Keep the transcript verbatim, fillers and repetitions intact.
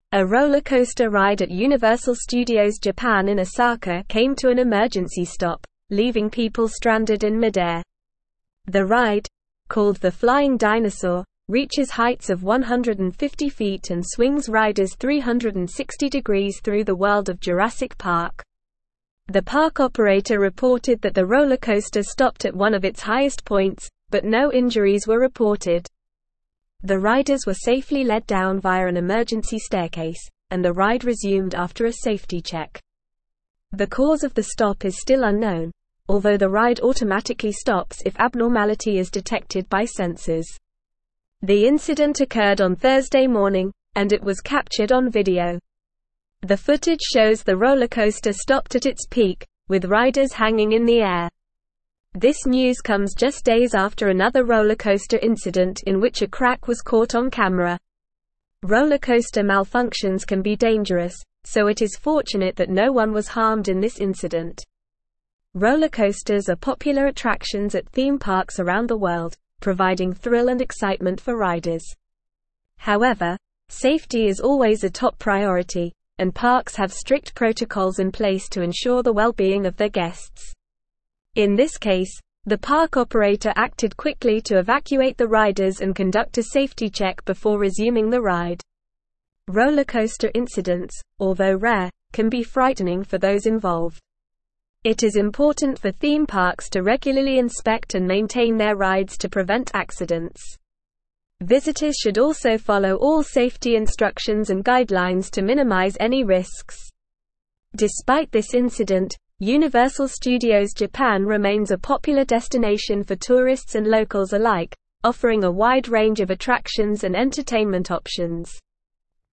A roller coaster ride at Universal Studios Japan in Osaka came to an emergency stop, leaving people stranded in midair. The ride, called the Flying Dinosaur, reaches heights of one hundred fifty feet and swings riders three hundred sixty degrees through the world of Jurassic Park. The park operator reported that the roller coaster stopped at one of its highest points, but no injuries were reported. The riders were safely led down via an emergency staircase, and the ride resumed after a safety check. The cause of the stop is still unknown, although the ride automatically stops if abnormality is detected by sensors. The incident occurred on Thursday morning, and it was captured on video. The footage shows the roller coaster stopped at its peak, with riders hanging in the air. This news comes just days after another roller coaster incident in which a crack was caught on camera. Roller coaster malfunctions can be dangerous, so it is fortunate that no one was harmed in this incident. Roller coasters are popular attractions at theme parks around the world, providing thrill and excitement for riders. However, safety is always a top priority, and parks have strict protocols in place to ensure the well-being of their guests. In this case, the park operator acted quickly to evacuate the riders and conduct a safety check before resuming the ride. Roller coaster incidents, although rare, can be frightening for those involved. It is important for theme parks to regularly inspect and maintain their rides to prevent accidents. Visitors should also follow all safety instructions and guidelines to minimize any risks. Despite this incident, Universal Studios Japan remains a popular destination for tourists and locals alike, offering a wide range of attractions and entertainment options.